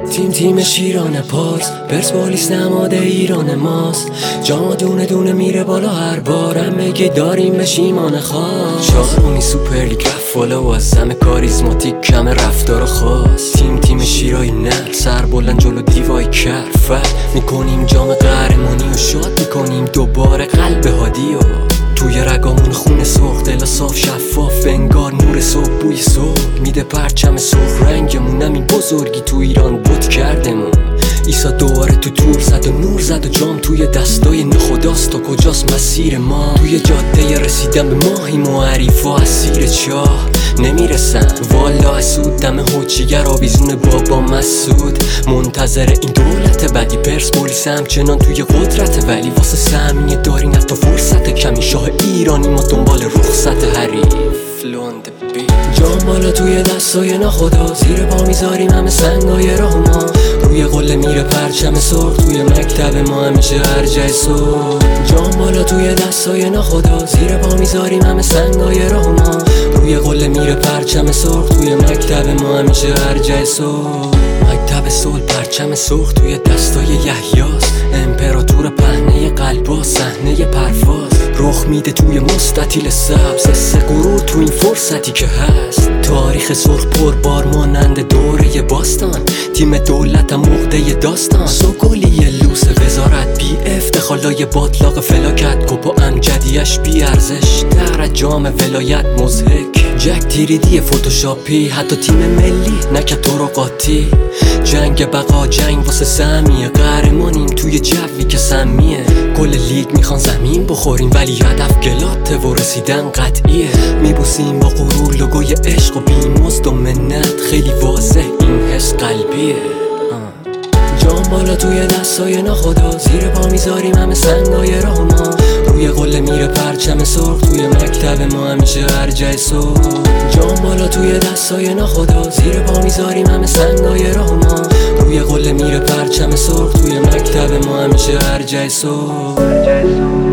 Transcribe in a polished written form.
تیم شیران پاس، پرسپولیس نماد ایران ماست. جام دونه دونه میره بالا هر بارم بگی داریم بشیمان خاص. چهارمی سوپر لیگ رفت بالا و از همه کاریزماتیک کم رفتار خاص. تیم شیرایی نه سر بلند جلو دیوای کرفت میکنیم جام قهرمانی و شاد میکنیم دوباره قلب هادی و توی رگامون خون سرخ، دل صاف شفاف انگار نور صبح بوی صبح میده پرچم سرخ رنگمون. همین بزرگی تو ایران بود کردمون. عیسی دوباره تو تور زد و نور زد و جام توی دستای نخداست. تا کجاست مسیر ما؟ توی جاده رسیدن به ماهیم و حریفا اسیر چاه نمیرسن. والا اسود دم حجیگر آویزون بابا مسعود منتظر این دولت بعدی. پرسپولیس همچنان توی قدرت ولی واسه سهمیه دارین حتی فرصت کمی. شاه ایرانی ما دنبال رخصت حریف. جام بالا توی دستای ناخدا، زیر پا میذاریم همه سنگای راه ما. روی قله میره پرچم سرخ، توی مکتب ما همیشه ارجع صبح. جام بالا توی دستای ناخدا، زیر پا میذاریم همه سنگای راه ما. روی قله میره پرچم سرخ، توی مکتب ما همیشه ارجع صبح. مکتب صلح پرچم سرخ توی دستای یحیاست. امپراتور پهنه قلبا صحنه پرواز رخ میده توی مستطیل سبز. سه غرور تو این فرصتی که هست. تاریخ سرخ پربار مانند دوره باستان. تیم دولتم عقده داستان. سوگلی لوس وزارت بی افتخالای باطلاق فلاکت. کوپا امجدیش بی ارزش در جام ولایت مضحک. جک تیریدی فوتوشاپی حتی تیم ملی نکت تو رو قاطی. جنگ بقا جنگ واسه سهمیه، قهرمانیم توی جوی که سمیه. کل لیگ میخوان زمین بخوریم ولی هدف گلاته و رسیدن قطعیه. میبوسیم با غرور لوگوی عشق و بیمزد و منت، خیلی واضح این حس قلبیه. جام بالا توی دستای ناخدا، زیر پا میذاریم همه سنگای راه ما. روی قله میره پرچم سرخ، توی مکتب ما همیشه ارجع صبح. جام بالا توی دستای ناخدا، زیر پا میذاریم همه سنگای راه ما. روی قله میره پرچم سرخ، توی مکتب ما همیشه ارجع صبح.